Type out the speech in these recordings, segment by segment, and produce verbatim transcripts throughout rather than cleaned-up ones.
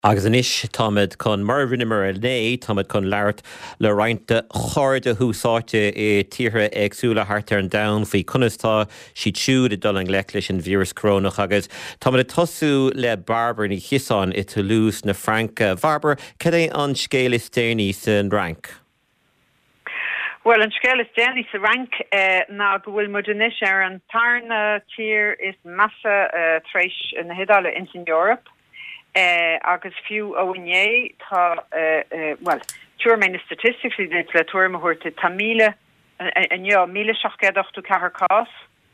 Agus an isis táid chun mar rinnemer a né táid chun leart le roiinte cháirde húsáte é tíre agsúla hartar an da faoi chunastá si siúd a dul an gleic leis an vírus coronach agus táid a tosú le Barber ní chisáin i Toulouse na Franca. Barber, cad é an scéal is déanaí san rank? Well, an scéal is déanaí sa rank uh, ná go bhfuil muidir ar an tarna tír is massa uh, tréis na hidála in Europe. Uh, agus fiú óné tá uh, uh, well tuair mé na statistics i le tuair mahuirte tá míle an jo míle seachcéadachú cehar cás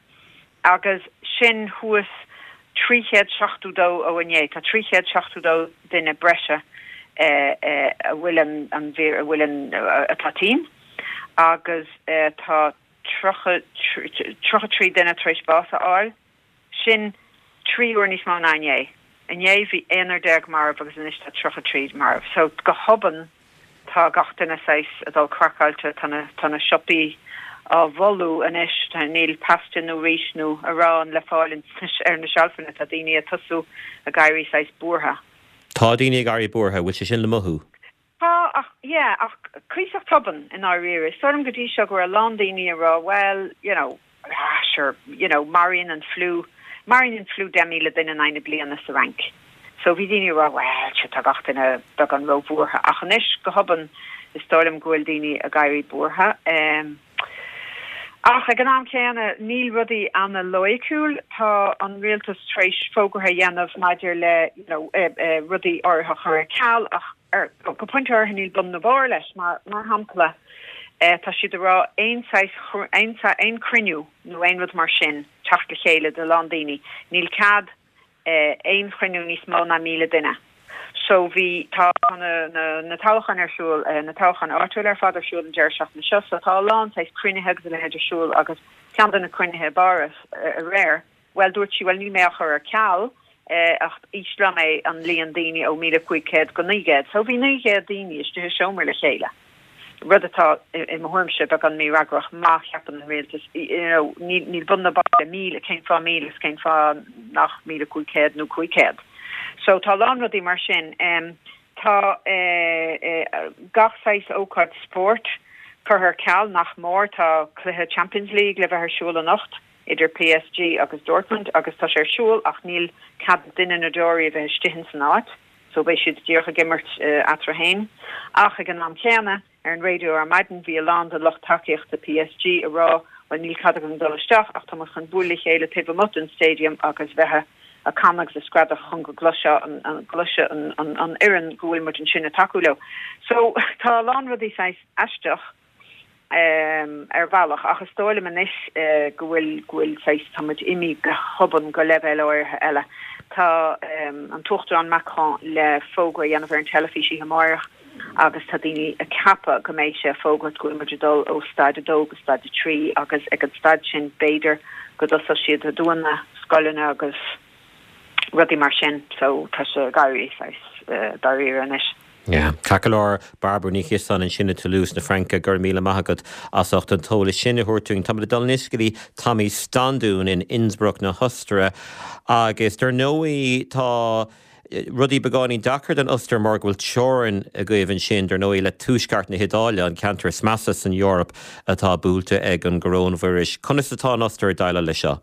agus sin thuas tríchéad seachtú dó óné tá tríchéad seachtú dó duine breise uh, uh, a bhfuil an an bhír a bhfuil an uh, atátín agus uh, tá trocha trocha trí duine tríéis bása áil sin trí uair níos má nané. En jy vi ener deg marv agus an ista trocha tríd marv. So go hobban tá gachtain a seis adal crackáilte tanna tanna shoppi a volú an is tá níl pasta nó rís nó a rá an le fáilin ar na sealfanna a daine a tosú a gaiirí seis búrha. Tá daine gaiirí búrha, which is sin le mothú. Tá ach yeah ach crísach toban in our area. Storm go dí seo gur a lá daine a rá, well, you know, ah, sure, you know, Marion and flu Marion and flu demi le din an eine blian as rank. So vi dini ra well se tagacht in a bag an ro boerha. Ach an ish gehabben is stolem goel dini a gairi boerha. Um, ach ag an am céanna níl rudi an a loicúl tá an realtas treis fógur ha yanov maidir le, you know, uh, uh, rudi or ha chur cal ach er go point ar níl bun na bhar leis mar mar hampla. Uh, tá si de rá ein sais ein ein criniú nó ein rud mar sin teach le chéile de Londini níl cad uh, ein criniú níos mó na míle duine. So vi tá na na na táchan arsúl uh, na táchan áúil ar fad arsúl an deirseach na seo so tá lán sais crinithe le heidirsúl agus cean na crinithe baras a réir well dúirt si well ní méach ar ceall uh, ach ísla mé an líon daine ó míle cuicéad go nígéad so bhí nígéad daine is de seomir le chéile. Rudatá in my hormship ag an mí ragrach má cheapan an réaltas níl bunna ba míle cén fá míles cén fá nach míle cuicéad nó cuicéad. So tá lá rudí mar sin um, tá uh, uh, gachsáis ócard sport chu her ceall nach mór tá cluthe Champions League le bheit ar siúil a nacht idir P S G agus Dortmund agus tá sé ar siúil ach níl cad duine na dóirí a bheith stihin san áit. So bei siad dúrcha gimmert uh, atra hain. Ach ag an am chéanna ar an radio ar maidin bhí land a loch takeíocht de P S G a rá bhain níl cad an dolisteach ach tá chun búla chéile taobh Mutton Stadium agus bheitthe a camags a scrad a chun go gluise an an gluise an an an iran gohfuil mu an sinna takeúleo. So tá lán rudí sais eisteach um, ar bhealach achas tóla man is uh, gohfuil gohfuil sais tamid imi go hoban go level áir eile. Tá um, an tuchttar an Macron le fógra dhéanamh ar an telefísí hamáireach agus tá daoine a cappa go méid sé fógad go imadir dul ó staid a dó go staid a trí agus ag an staid sin béidir go dosa siad a dúna scoilena agus rudí mar sin so tá sé gaiirí uh, daíir an is. Yeah. Cacalár Barber ní chisan an sinna Toulouse na Franca gur míle maithagad as ocht an tóla sinna húirtúing tam le dal niscaí Tommy Standún in Innsbruck na Hostere agus tar nóí tá rudí begáí dachar an Uster mar bhfuil teoran a gcuimhann sin dar nóí le túisceart na hidáile an cantar smasas in Europe atá búlta ag an coronavirus. Conas atá an Uster daile lei seo?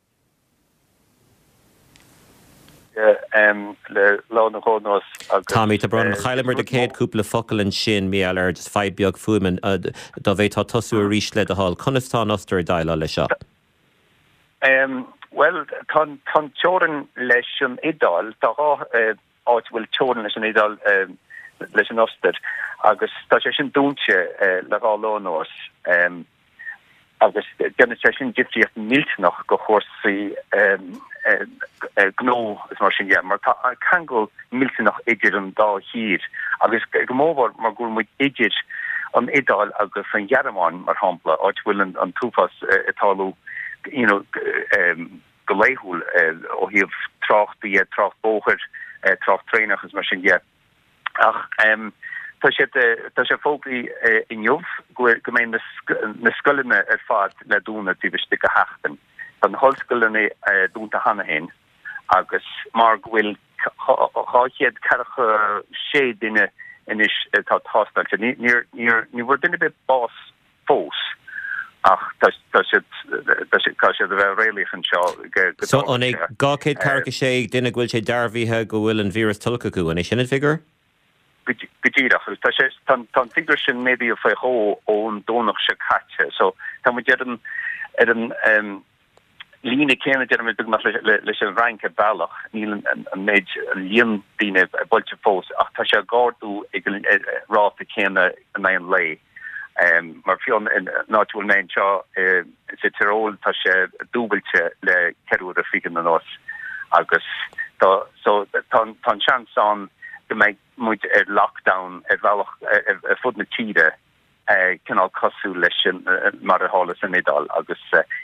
Um, le lá na hónos Tommy tá bran chailemar de céad cúpla focail an sin mí eile ar just feid beag fuaman do bhéh tá tosú a rís le a hall. Conas tá an Uster daile lei seo? Um, well, tan tan teoran leis an idal tá áit bhfuil teoran leis an idal um, leis an Uster agus tá sé sin dúnte uh, le gá lánós um, agus demonstration difriocht miltnach go chósaí um, uh, uh, gnó is mar sin mar can go miltnach idir an dá hir agus gomóvar mar gúil muid idir an idal agus an jarramán mar hapla áit bhfuil an, an túfas uh, itáú you know um, goléhúil uh, ó híomh tracht bí tracht bóchar uh, tracht treinach is mar sin ach um, Tá sé fógraí in jomh go mé na scoilene ar fad le dúna tí bhiste go heachtain. Tá na hallscoilene dúnta hana hen agus mar bhfuil háchéad carcha sé duine inis tá tásta ní ní bhfuir duine bit bás fós ach tá sé a bheith réalichan seo. So an é gácéad carcha sé duine bhfuil sé darbhíthe go bhfuil an vírus tulca acu an é sin figur? Gedíach tá sé tan figur sin médi a fé hó ón dónach se catte, so tá mu an er an lína céna de me mar leis an reinke bailach níl an méid líon díine bolte fós ach tá sé gardú ag ráta céna a mé an lei. Um, mar fion in náúil mé seo sé Tirol tá sé dúbalte le ceú a figan an os agus so tá chans an go méid mu ar lockdown ar bhealach ar fud na tíide cinál cosú leis mar a hálas an médal agus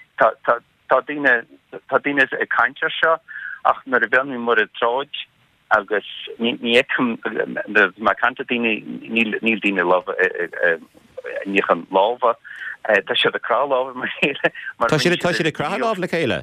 tá díine a caiintear seo ach nar a bhealmí mar a tráid agus ní má canta díine níl díine love níchan láva tá sé a crá láva mar chéile. Tá sé tá sé a crá láva le chéile?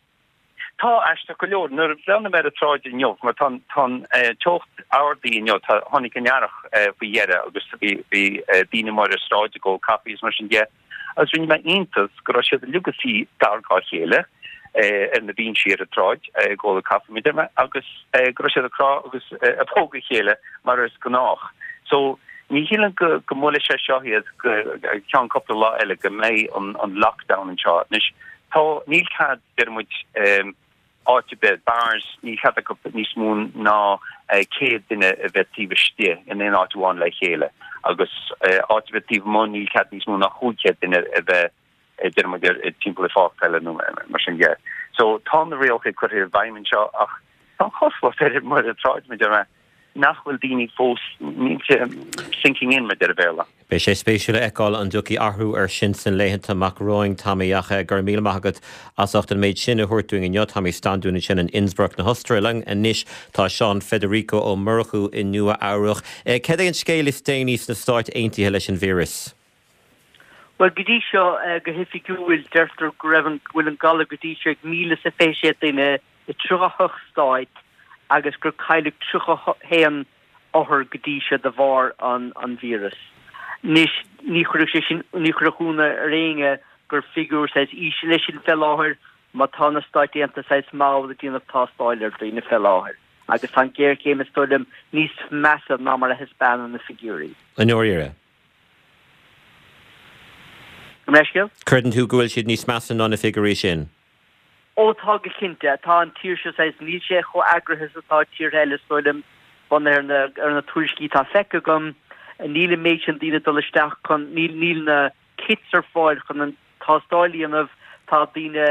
Tá eiste go leor nuair bhena me a tráid in jog, mar tá teocht ádaí in jog tá tháinig anhearach bhí dhéire agus bhí díine mar a stráide go capís mar sin dé. As rinne me intas go raibh sé a lugasí dargá chéile ar na bhín siar a tráid ggóla cafa mi derme agus go raibh sé a crá agus a póga chéile mar is go nach. So ní hílan go go móla sé seohiad go cean coppla lá eile go méid an lockdown an seo. Tá níl cad dermuid áte be bars ní chat go níos mún ná céad duine a bheith tíbhtí in éon áúháin le chéile agus áte bheith tíh mó níl chat níos mún nach chuúcead duine a bheith dermuid ar timppla fáile nó mar sin ggé. So tá na réalcha chuir bhaimmin seo ach tá chosla féidir mar a tráid me de nachhfuil daoine fós nílte sinking in me de bhéla. Bei sé spéisiúla eáil an duci arthú ar sin san léhananta mac roing tamíacha gur míle maigad asacht an méid sinna thuirtúing in jod tamí standúna sin in Innsbruck na Hostraling a níis tá Seán Federico ó Murchu in nua áireach. Cad é an scéal is déanís na stáit aontaithe leis an vírus? Well, godí seo go hifiúil deirtar go raibh bhfuil an gala godí seo ag míle sa féisiad duine i trúthach stáit agus gur caiiligh trúcha héan áthar godí seo de bhar an an vírus. Nis ní chuúna réinge gur figur says ís leis sin fel áthir má tána stáitianta says má a dtíanamh tástáilir daoine fel áthir. Agus an géir céim is stoilm níos measa ná mar a hispána na figurí. An nóíire? Mreisciil? Curdan tú gohfuil siad níos measa ná na figurí sin? Ó tá go cinnte tá an tíir se says níl sé cho agrahas atá tír heile stoilm ban ar na ar na tuaiscí tá fecha gom níle méid an díine dolisteach chun níl níl na kitsar fáil chun an tástáilíanamh tá díine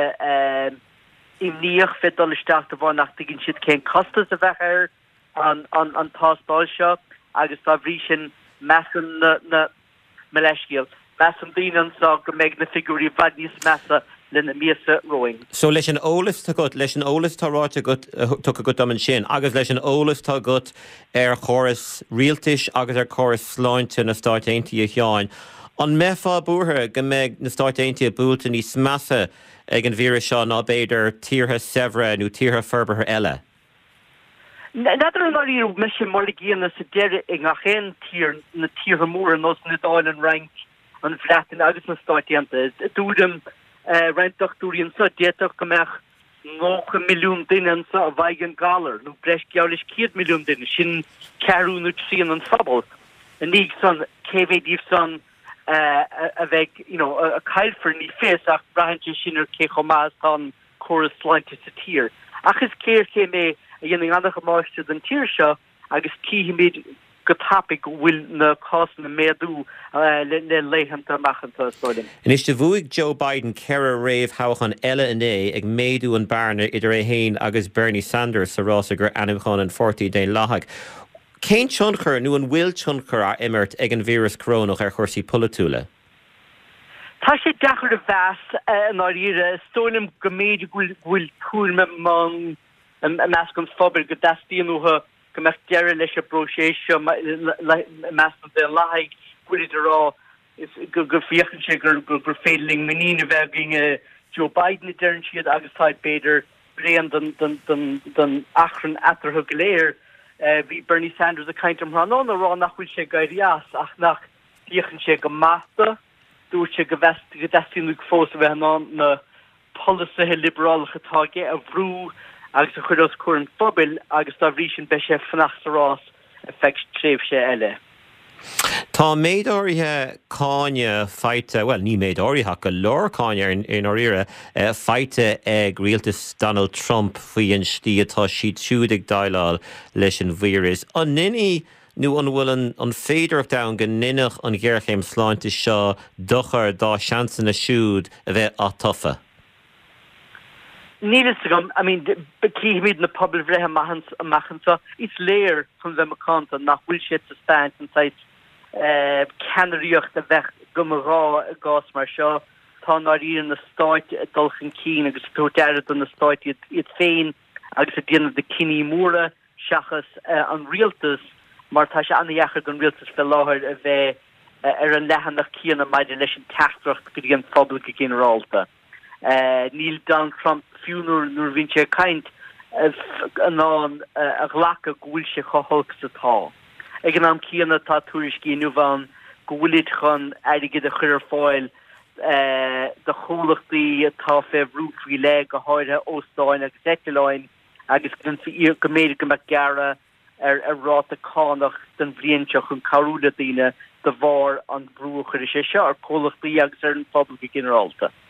imníoch fe dolisteach a bhá nach ginn siad cén costas a bheith ar an an an tástáil seo agus tá bhrí sin mean na na meisciil meas an díine an sa go méid na figurí bhad níos measa lena míasa roing. So leis an ólas tá gut leis an ólas táráte tu a gut am an sin agus leis an ólas tá gut ar choras rialtais agus ar choras sláinte na stáit aontaí a cheáin. An meá búthe go méid na stáit aontaí a búlta níos measa ag an vírus seo ná beidir tíortha sevre nó tíortha ferbartha eile. Nadidir an áíú me sin mar géanana sa deire ag nach chéan tír na tíortha mór an os na dáil an rank an bhleatain agus na stáitianta dúdam reinintachúíonn sa déach go meach nócha milliún duine sa a bhaigh galar nó breis geális céad milliún duine sin ceúnú síon an fabal. A níg san céhédíh san a bheith a caiilfar ní fés ach brahantte sinar cé chomás tá choras sláinte sa tír. Achas céir cé mé a dhéananig annach máiste an tír seo agus cíhí méid go tapig bhfuil na cás na méadú le leihananta machanta stoilm. In is de bhuaigh Joe Biden ceithre réamh hachan eile inné ag méadú an bearna idir é héin agus Bernie Sanders sa rása gur animchán an fortaí dé láthag. Cén tionchar nó an bhfuil tionchar a imirt ag an vírus corónach ar chuirsaí pulatúla? Tá sé dechar a bheas an áíre stoilm go méid bhfuil túlme man meas gon fábir go dastíanútha go meach deire leis a broséisio meas de laig bhuiidir rá is gur gur fiochan sé gur gur gur féling menína bheith ginge Joe Biden dearn siad agus táid beidir brean den den den den achran atar gléir vi Bernie Sanders a kaintam ran on ra nach wil se gaias ach nach diechen se go mata dúir se go vest go desinú fós we an na policy liberal getage a vrú agus a chudos cuan fobil agus tá rísin be se fannachtarrás effect tréf se eile. Tá méid áirithe cáine feite, well ní méid áirithe go leor cáine in, in áíire uh, feite ag rialtas Donald Trump faoi an stí atá siad siúd ag daileáil leis an víris. An nini nu an bhfuil an, an féidirach da go ninech an gghearchéim sláinte seo dochar dá seansan a siúd a bheith á tofa. Níl gom, I mean, bekiimid na pobl vrehe machen so, it's léir from them accounta nach will shit to stand and say, uh, canariocht a vech gummerá a gas mar seo, tá nar ían na start a dulchan keen agus totered an na start it, it féin agus a dien of the kinny moore, shachas uh, an realtas, mar tá se anjachar an realtas fel láhar a bheith uh, er an lehan nach kian a maidin leis an tachtracht go dien public generalta. Uh, Neil Donald Trump funeral nur vinche kaint an an a glaka gohulse choholk satá. Egen am kiana tá tuiriski nu van gohulit gan eidige de chur foil de cholachti tá fe roofri le go háide óstáin agus setlein agus gun fi goméide go me gara er a rát a kánach den vriintach hun karúle dine de var an brocher se se ar cholachti agus er an public generalta.